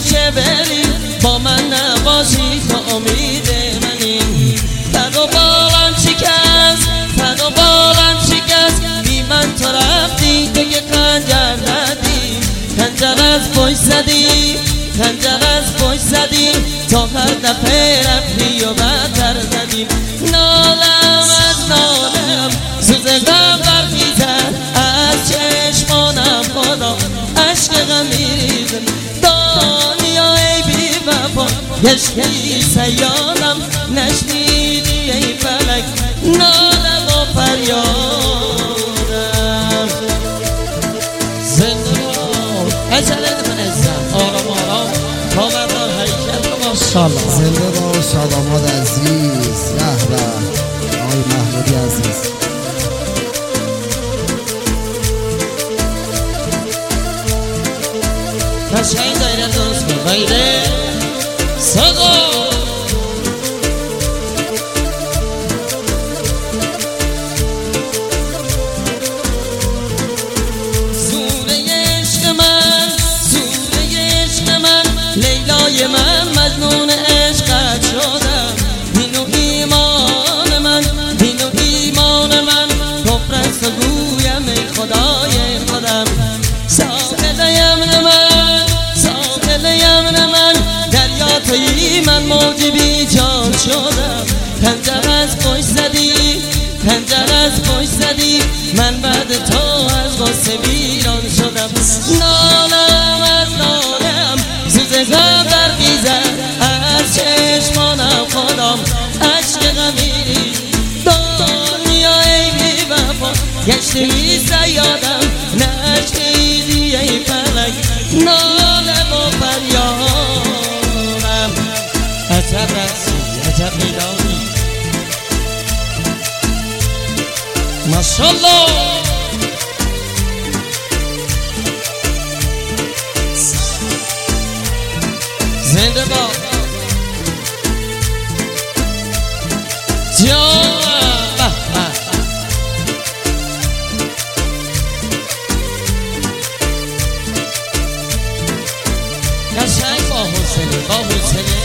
که بری با من نباشی تو امید منی. تن و بالم شکست، تن و بالم شکست، بی من تو رفتی تو که خنجر ندی. خنجر از پشت زدی، خنجر از پشت زدی، تا هر دفعه رفتی و بدتر زدی. نالم از نالم سوز غم برخیزد از چشمانم خدا عشق غم میریزد. دنیا ای بی وفا گشتی سیادم، نشنیدی ای فلک نالم و فریادم. زنده باد عجله من عزت، آرام آرام پاوردار حرکت رو ماشاءالله. زنده باد شاداماد عزیز. به آقای محمودی عزیز. قشنگ دایره درست کن، دایره صدا. لیلای من مجنون عشقت شدم. دین و ایمان من، دین و ایمان من کفر است و گویم ای خدای خودم. ساحل یمن من، ساحل یمن من، دریا تویی من موج بی جان شدم. خنجر از پشت زدی، خنجر از پشت زدی، من بعد تو از غصه ویران شدم. نالم از نالم سوز غم برخیزد از چشمانم خدام عشق غمی. دنیا ای بی وفا گشتی سیادم، نشنیدی ای فلک ناله و فریادم. عجب رقصی، عجب میدانی ماشاءالله. زنده باد جان. قشنگ با حوصله، با حوصله.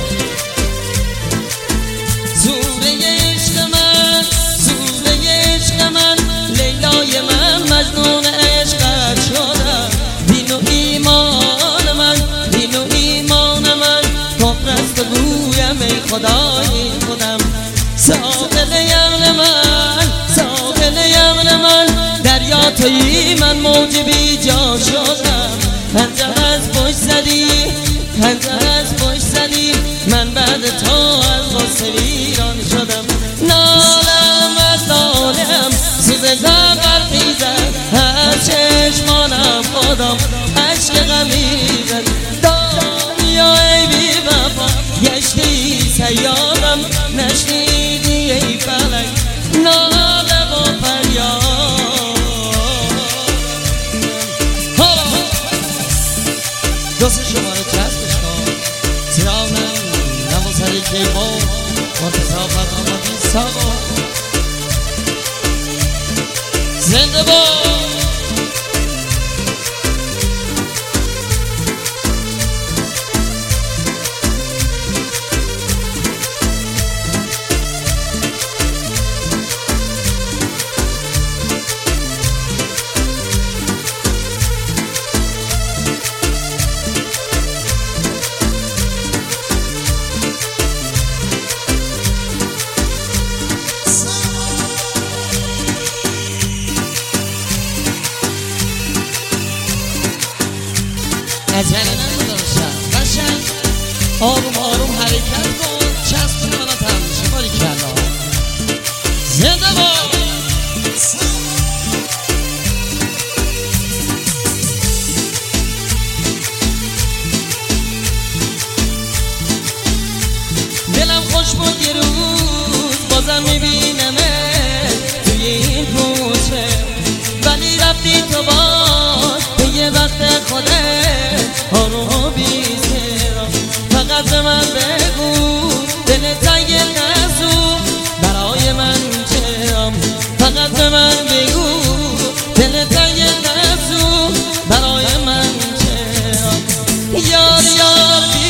زوره عشق من، زوره عشق من، لیلای من مجنون عشقت شدم. دین و ایمان من، دین و ایمان من کفر است و گویم ای خدای خودم. ساحل یمن من، ساحل یمن من، دریا تویی من موج بی جا شدم. خنجر از پشت زدی، خنجر از پشت زدی، من بعد تو از غصه ویران شدم. نالم از نالم سوز غم برخیزد از چشمانم خدام عشق غم میریزد. دنیا ای بی وفا گشتی سیادم، نشنیدی ای فلک ناله و فریادم. دوست شما رو جذبش کن، زیرانم نوازده که ما منتصافت آمدی ساما. زنده باد عجله نداشتم. قشنگ آروم آروم حرکت کن، چسب منو تمشه باری کلا. زنده باد دلم خوش بود یه روز بازم میبینمه توی این کوچه، ولی رفتی تو باز به یه وقت خودت آروم بی‌سرا. فقط به من بگو دل تنگ نسو برای من چرا. فقط به من بگو دل تنگ نسو برای من چرا. یار یار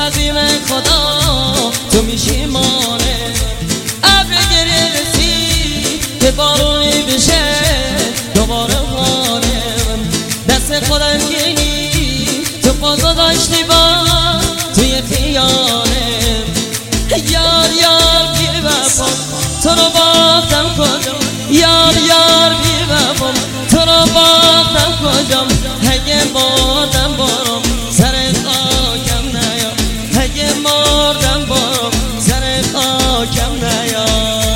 تقویم خدا تو میشی مانه. ابر گریه رسید که بارونی بشه دوباره خانه. دست خودم گینی تو پا گذاشتی با توی خیانه. یار یار بی وفا تو رو باختم کجا، یار یار بی وفا تو رو باختم کجا. اگه مردم برم سر خاکم نیا، اگه مردم برم سر خاکم نیا.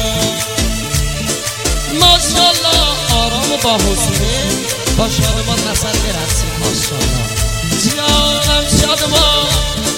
ماشالله آرام و با حوصله با شادمان نظر برسید. ماشالله جانم شادمان.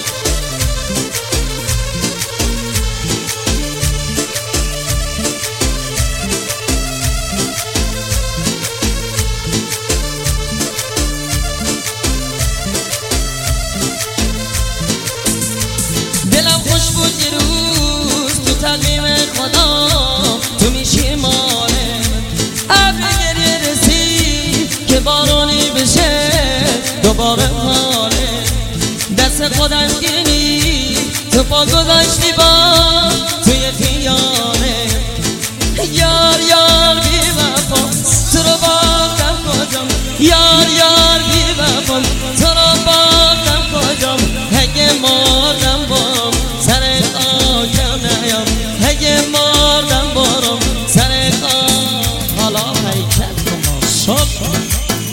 دلم خوش بود یه روز تو تقویم خدا تو میشی مانه. ابر گریه رسید که بارونی بشه دوباره خانه. دست خودم گینی تو پا گذاشتی با توی خیانه. یار یار بی وفا تو رو باختم کجا، یار یار بی وفا تو رو باختم کجا. اگه مردم برم سر خاکم نیام، اگه مردم برم سر خاک. حالا حرکت کن ماشالله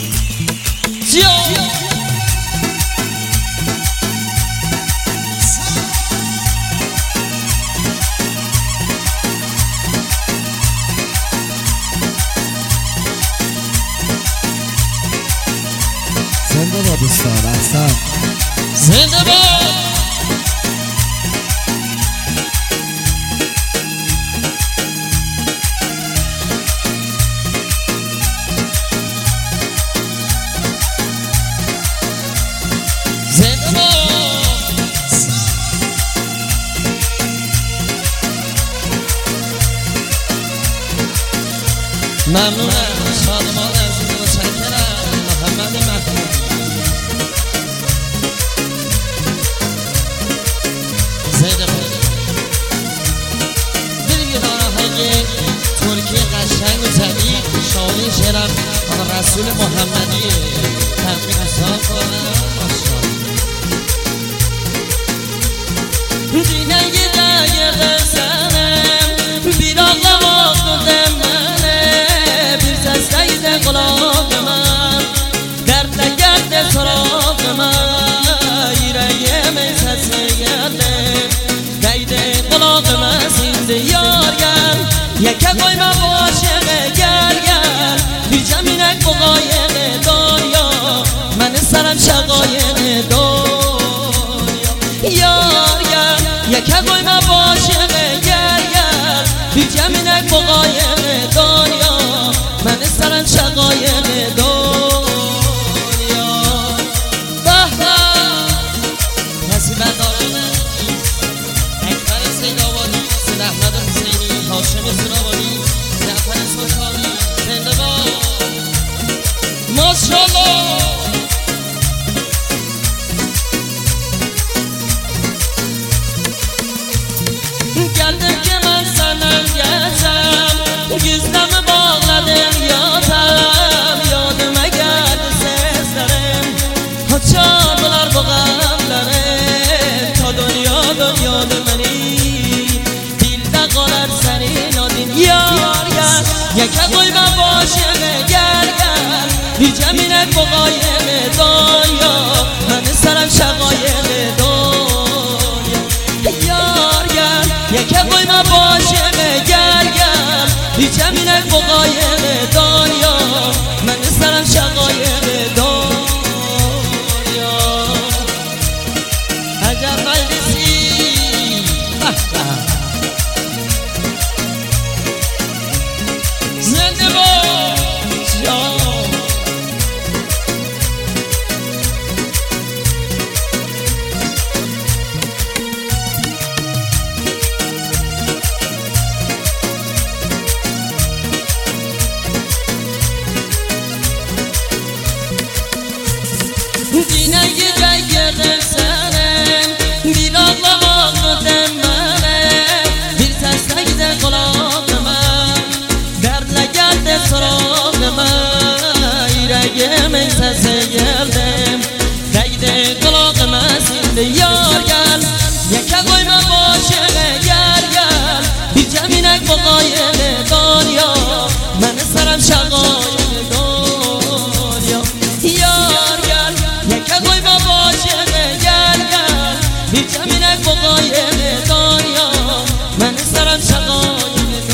زنده باد دوستان. احسن زنده باد. زنده باد. ممنونم شادمان عزیز و متشکرم. محمد محمود زنده باد. بریم یه آهنگ ترکی قشنگ و طبیعی شامل شعرم آقا رسول محمدی تقدیم حساب کنم. دیگه یه دقیقه سنم بیراغ واقع منه. بیر سستایده قلاق من درد نگرده سراغ من. ایره میسسه گرده دیده قلاق من سینده یارگن. یکه قوی من عاشق گرگن بی جمینک بقایق دنیا. من سرم شقایق دنیا. یارگن یکه قوی من عاشق گرگن بی جمینک بقایق دنیا. من سرم شقایق دنیا. به به کسی بردارم اکبر سید آبادی، سید احمد حسینی، هاشم سرابادی، جعفر سلطانی. زنده باد. ماشالله گردم که من سنم گزم گزدم باغلدم یادم. یادم اگر سسترم ها $4 بغم دارم. تا دنیا منی دیل دقالر سری نادین. یارگر یکه قوی من باشم گرگر بی جمینک بقایق دنیا. من سرم شقایق دنیا. یارگر یکه قوی من باشم گرگر بی جمینک بقایق دنیا. من سرم شقایق دنیا. عجب مجلسی. زنده باد. میسسه گردم دیده قلاق مسیل یار گل یک قوی من باشه گر گل بی جمینک با قایل دنیا من سرم شقایل دنیا یار گل یک قوی من باشه گر گل بی جمینک با قایل دنیا من سرم شقایل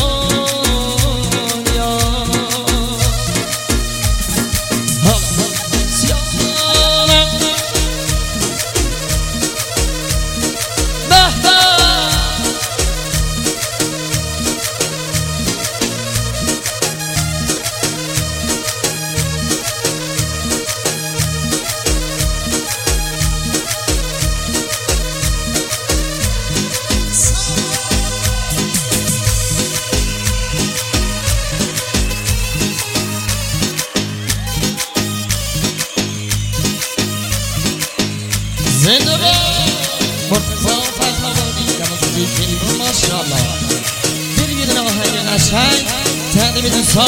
زنده با مرتضی فتح‌آبادی نوازنده کیوان ماشاءالله بریم یه دونه آهنگ قشنگ تقدیم دوستان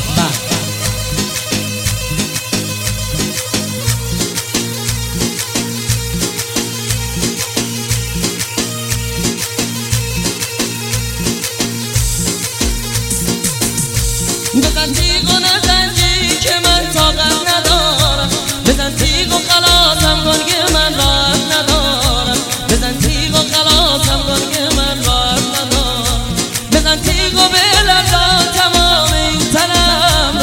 بزن تیغ و نزنجی که من طاقت ندارم بزن تیغ و خلاصم کن که من راحت ندارم بزن تیغ و خلاصم کن که من راحت ندارم بزن تیغ و بلرزان تمام این تنم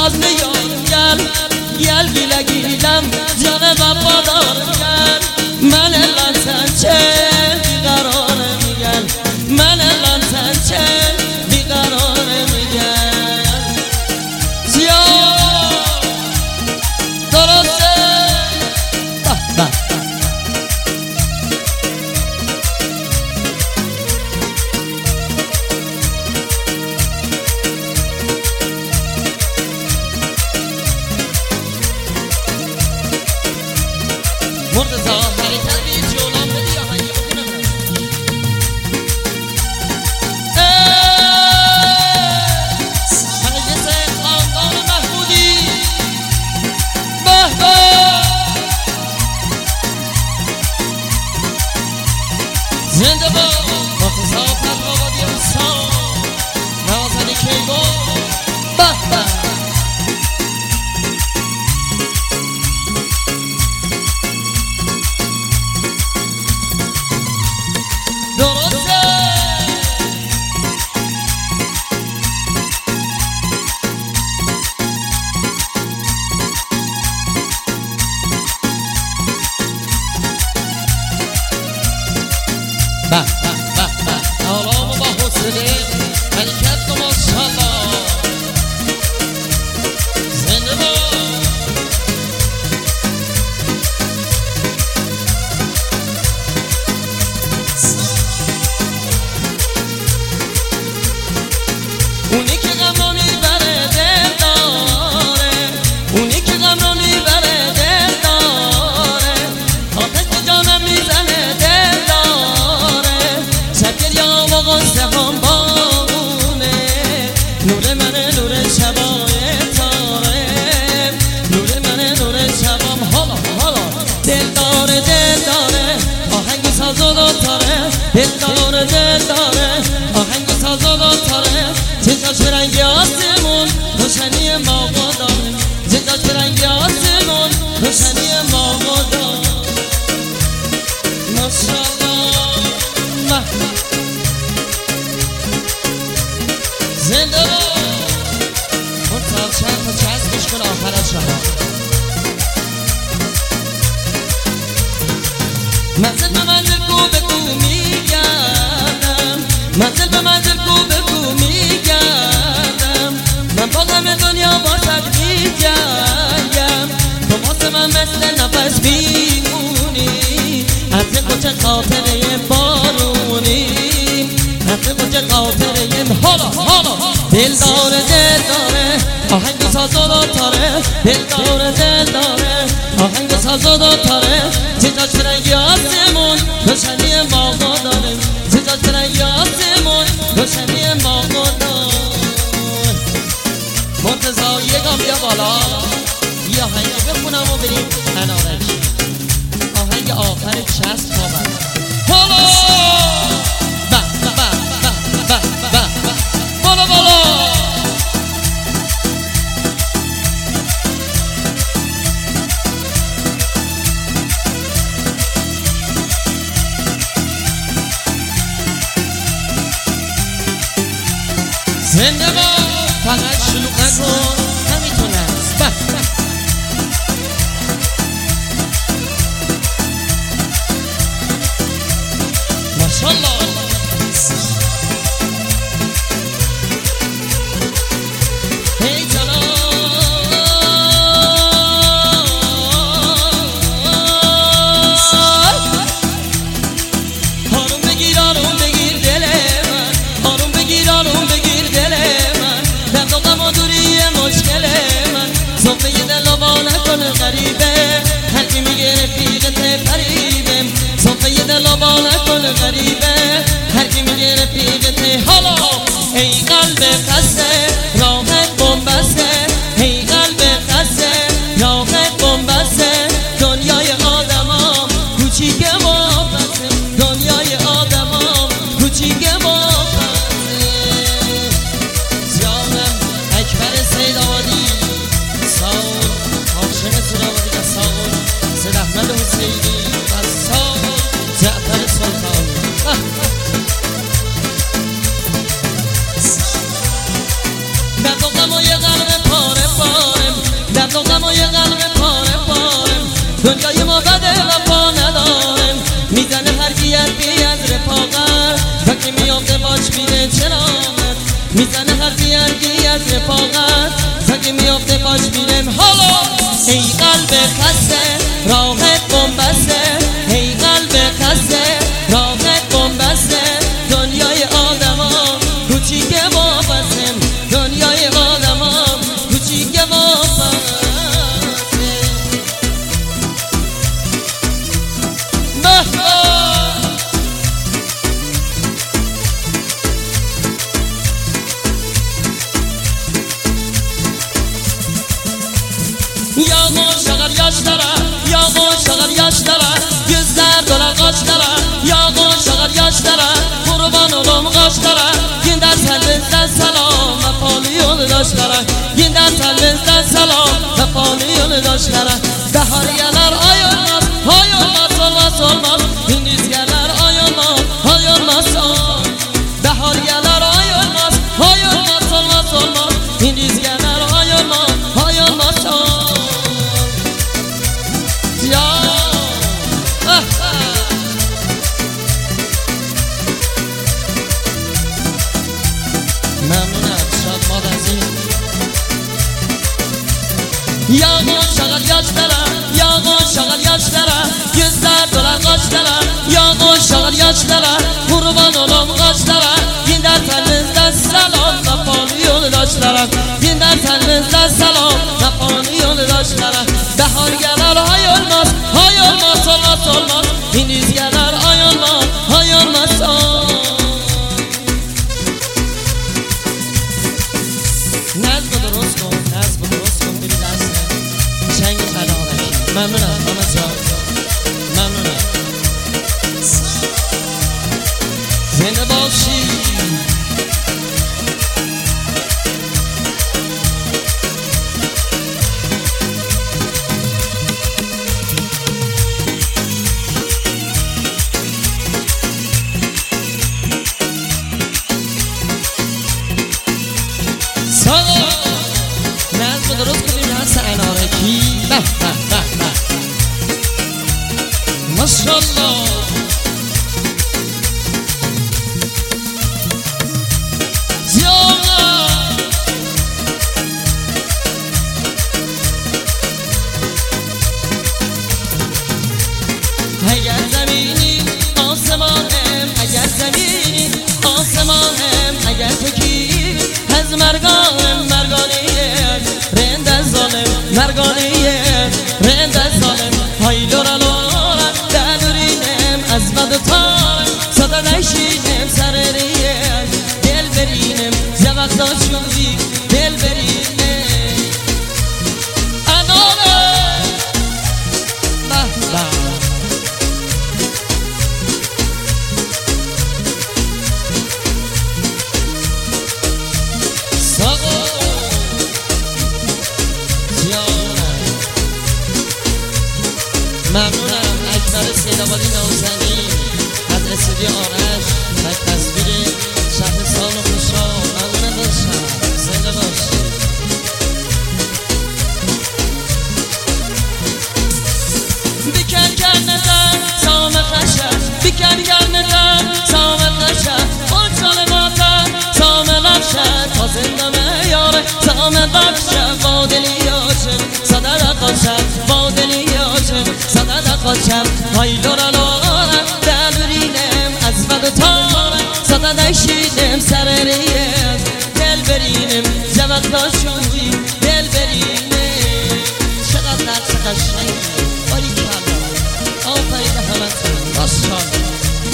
باز میارم گل گیله گیلم جان وفادارم گل من لنسن چه بیقراره میگن من لنسن چه بیقراره میگن زیاد درسته مرتضی حرکت بی جولان بدی یا هنگی بکنم حرکت خاندان محمودی به زنده با مرتضی فرمابادی انسان نوازنی کیگو به آرام و با حسنه حرکت کن ماشاءالله زنده با اونی که غم رو میبره دل داره اونی که غم رو میبره دل داره آتش به جانم میزنه دل داره شب گریام و غصه هم بامونه نور منه نور شبای تاره نور منه نور شبام حالا دل داره آهنگ ساز و داره دل داره آهنگ ساز و داره چشاش به رنگ آسمون روشنی ماغا داره چشاش به رنگ آسمون روشنی ماغا داره ماشاءالله زنده با مرتضی چند تا چسبش کن آخر از شما منزل به منزل کو به کو میگردم منزل به منزل کو به کو میگردم من با غم دنیا باشد میجنگم تو واسه من مثل نفس میمونی از کجا خاطره بارونی از کجا خاطره حالا دل داره آهنگ ساز و داره دل داره آهنگ ساز و داره چشاش به رنگ آسمون روشنی ماغا داره چشاش به رنگ آسمون روشنی ماغا داره مرتضی یه گام بیا بالا یه آهنگ بخونم و بریم کنارش آهنگ آخر چسب خوابم بالا زنده با فقط شلوغ نکن همینطور است ماشاءالله هی جلال آروم بگیر دل من آروم بگیر دل من درد و غم و دوری مشکل من صفحه دل و با نکن غریبه هر کی میگه رفیقت فریبه صفحه دل و با نکن غریبه هر کی میگه رفیقت حالا ای قلب قصه راحت بنبسته ای قلب قصه راحت بنبسته دنیای آدما کوچیک ما بسته دنیای آدما کوچیک ما احمد حسینی بسام جعفر سلطانی غمای قلب پاره پارم دنیای ما بده وفا ندارم میزنه هر گیت بی از رفاقت وقتی میافته باش میره چرامت میزنه هر گیت از رفاقت وقتی میافته باش میرم حالا ای قلب خسته راحت بنبسته ای قلب خسته راحت بنبسته دنیای آدما کوچیک وابسته دنیای آدما کوچیک وابسته Yağmur yaşlara, yağmur şağır yaşlara Yüzler dolar kaşlara, yağmur şağır yaşlara Kurban olum kaşlara Ginder selbizden selam Vefalı yoldaşlara Ginder selbizden selam Vefalı yoldaşlara Behariyeler ayılmaz, ayılmaz olmaz olmaz Hindizgeler ayılmaz, ayılmaz olmaz Behariyeler ayılmaz, ayılmaz olmaz olmaz Hindizgeler ayılmaz, ayılmaz olmaz ممنونم شادماد عزیز Yağmur şağır yaşlara, yağmur şağır yaşlara Yüzler dolar kaşlara, yağmur şağır yaşlara Kurban olum kaşlara Ginder tenizden selam Vefalı yoldaşlara Ginder tenizden selam Vefalı yoldaşlara Bahar gelir ay olmaz, ay olmaz olmaz olmaz Deniz gelir ay olmaz, ay olmaz olmaz نظم درست کن نظم درست کن بری دست چنگ خداوکی ممنونم محمد جان ممنونم زنده باشی نظم درست کنیم دست انارکی به به به به ماشاءالله زیاده اگر زمینی آسمانم اگر زمینی آسمانم اگر تکی از مرگانم مرگانیه رند از ظالم مرگانیه رند از ظالم های لورا لورا دلورینم از بد تارم صدا نشینم سرریه دل برینم زوقت داشوی دل برینم اناره به به ممنونم اکبر سیدآبادی نوزنی از استودیو آرش و تصویر شهرستان و خوشحال ممنونم باشم زنده باشی بیکن گرنتن سام خشم بیکن گرنتن سام خشم خود ظالماتن سام لفشن تا زندم یاره سام بخشم با دلیاشم صدر قاشم با دلیاشم صدر قاشم های لورا لورا دلورینم از بد تارم صدر نشیدم سرریم دل برینم زوقت داشوی دل برینم چقدر نقص قشنگی باری کلا آفرین به همتون ماشاءالله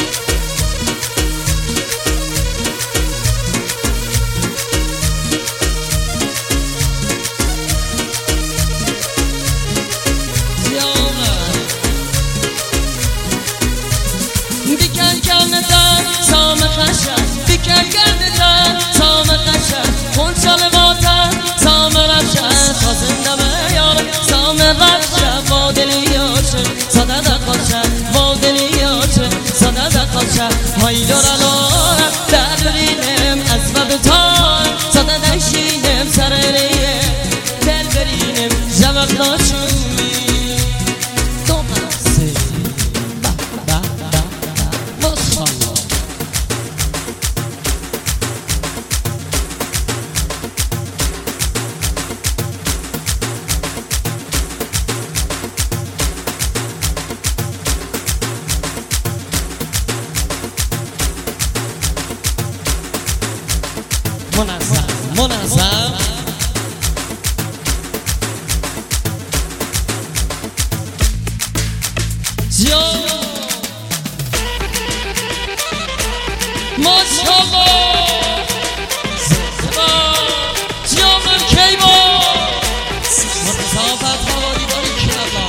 بیکن گرنتن سام خشم بیکن گرنتن سام خشم خون سالماتن سام رفشن تا زندم یارم سام رفشن با دلیاشم صدد قاشم با دلیاشم صدد قاشم های لورا لورا دلورینم از بد تارم صدد نشینم سرریم دل برینم زوقت لاشونی دو مقصد ماشالله منظم جان ماشالله زنده جان کی با متسابت حوالی باری کلا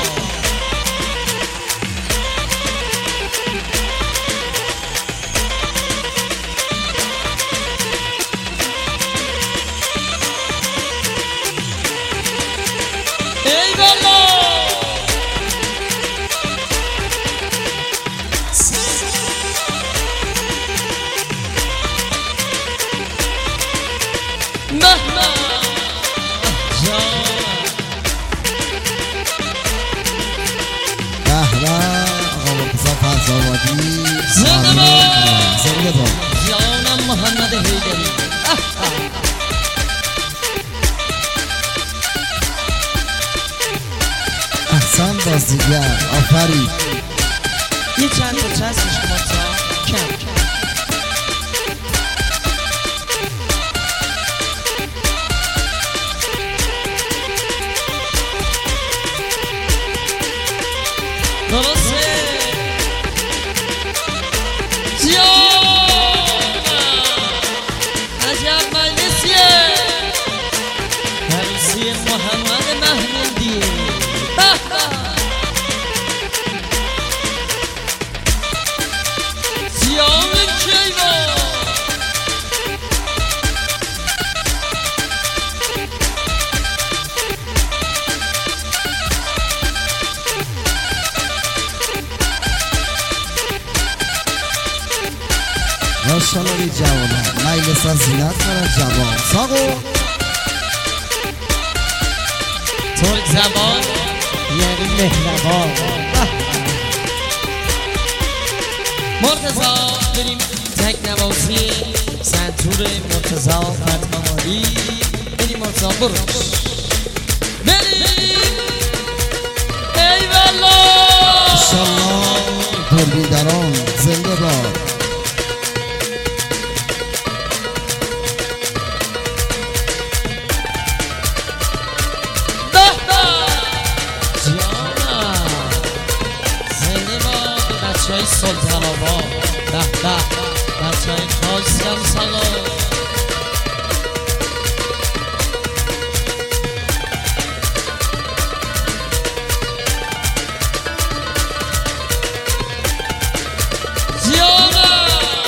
ای والا جانم محمد حیدری احسن بازیگر آفرین یه چند تا چسبش مطا کم درسته عجب مجلسیه عروسی محمد محمودی سیام کیوان ماشالله بی جوانه مجلس زینت کنه جوان ساقو ترک زبان یعنی مهربان مرتضی بریم تک نوازی سنتور مرتضی فتمانی بریم مرتضی برو بریم ای والا انشالله دوربیدران زنده باد بچه‌های سلطان آباد بچه‌های خواستم سلام زیانم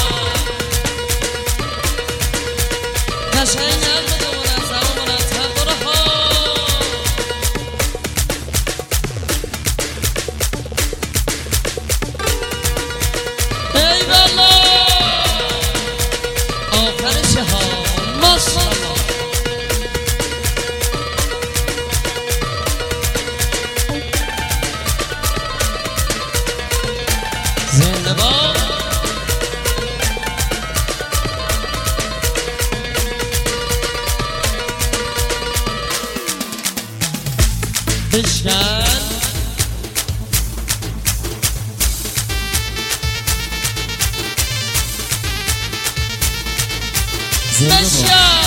قشنگم بده منظم برو ها ای والا آخرش ها ماشالله زنده باد بشکن زنده باد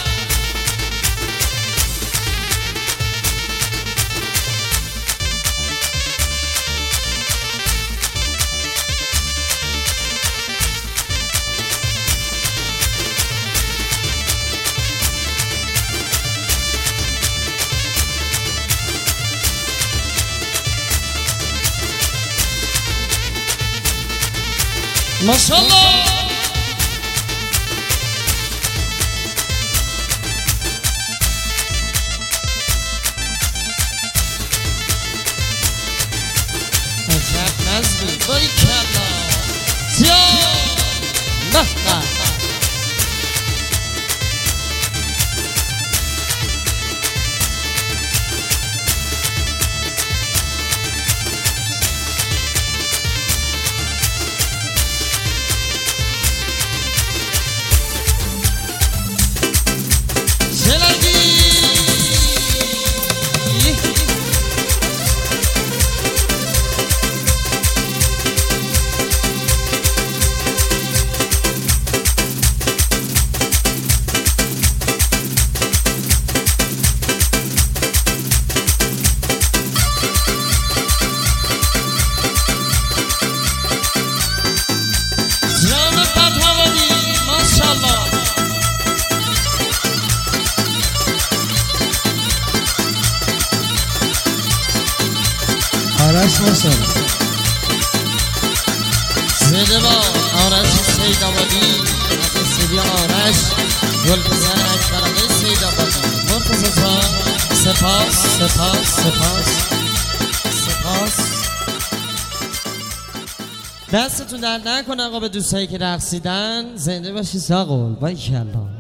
ماشالله عجب نظمی باریکلا جان آرش ماشاءالله. زنده با آرش سیدآبادی، سیدی آرش گلپسر اکبر آقای سیدآبادی. مرتضی جان سپاس سپاس سپاس سپاس. دستتون درد نکنه آقا به دوستایی که رقصیدن. زنده باشی ساقل. باریکلا.